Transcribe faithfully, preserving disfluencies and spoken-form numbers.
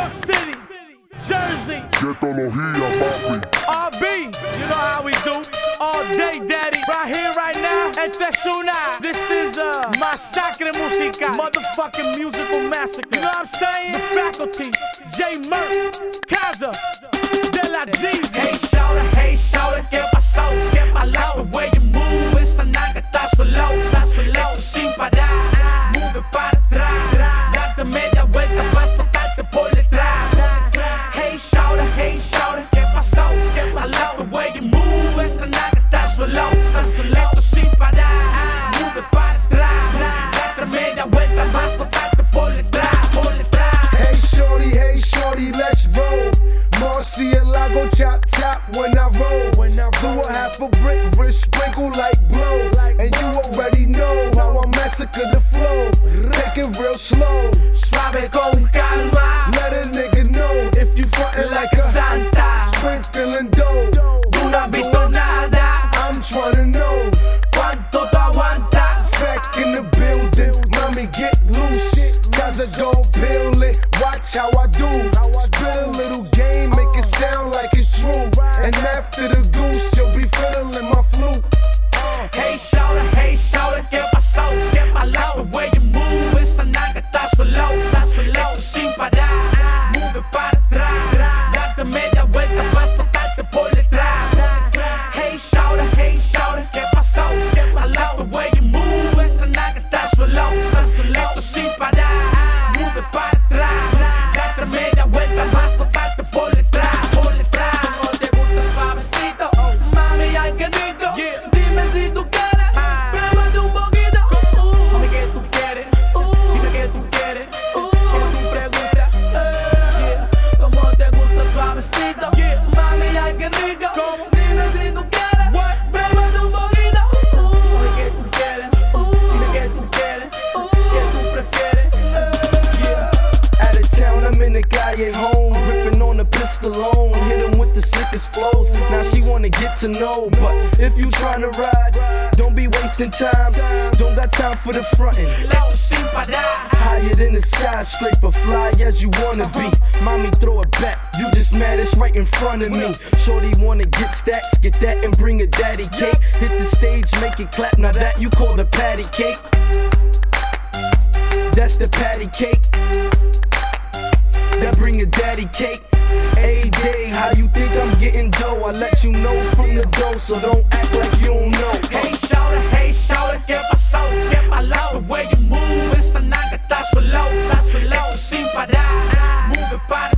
York City, Jersey, Ghetología, papi. R B, you know how we do. All day, daddy, right here, right now. Este es una. This is a Masacre Musical, motherfucking musical massacre. You know what I'm saying? The faculty, J Murph, Kaza, De La Jeezy. Hey, shout it, hey, shout it, ¿qué pasó? ¿Qué pasó? The way you move, esa naga está solo, está solo. Esto sin parar, move para atrás. Date media vuelta para soltarte por detrás. Hey, shout it, hey, shout it, ¿qué pasó? ¿Qué pasó? The way you move, esa naga está solo, está solo. Esto sin parar, move para atrás. Date media vuelta para soltarte por detrás, por detrás. Hey shorty, hey shorty, let's roll. Murcielago chop chop when I roll. When I do a half a brick, wrist sprinkle like blow. And you already know how I massacre the flow. Take it real slow, Suave con calma, let a nigga know if you frontin' like a santa. sprinkling dough. Tú no has visto nada, I'm tryna know. ¿cuánto tú aguantas? Back in the building, mommy get loose. Cause I don't peel it, watch how I do. Spit a little game, make it sound like it's true. And after the goose, you'll be feeling my flute. Hey, shout it, hey, shout it, ¿qué pasó? ¿Qué pasó? The way you move, esa naga está solo, está solo. Esto sin parar, move para atrás. Date media vuelta para soltarte por detrás. Hey, shout it, hey, shout it, ¿qué pasó? ¿Qué pasó? The way you move, esa naga está solo, está solo. Esto sin parar, move para atrás. Date media vuelta para soltarte por detrás, por detrás. ¿Cómo te gusta suavecito? Mami, ay, qué rico. Dime si tú quieres, pruébate un poquito. Dime que tú quieres, dime que tú quieres. Que tú preguntas, yeah. ¿Cómo te gusta suavecito? Mami, ay, qué rico. Dime si tú quieres, pruébate un poquito. Dime que tú quieres, dime que tú quieres. Que tú prefieres, yeah. Out of town, I'm in the calle home, ripping on the pistol on, hit him with the sickest flows. Now she wanna get to know, but if you tryna ride, don't be wasting time. Don't got time for the frontin'. Esto sin parar. Higher than the skyscraper, fly as you wanna be. Mommy, throw it back, you just mad it's right in front of me. Shorty wanna get stacks, get that and bring a daddy cake. Hit the stage, make it clap, now that you call the patty cake. That's the patty cake. That bring a daddy cake. A day, how you think I'm getting dough? I let you know from the door, so don't act like you don't know. Hey, shout it, hey, shout it, ¿qué pasó? ¿Qué pasó? The way you move, esa naga está solo, está solo. Esto sin parar, move para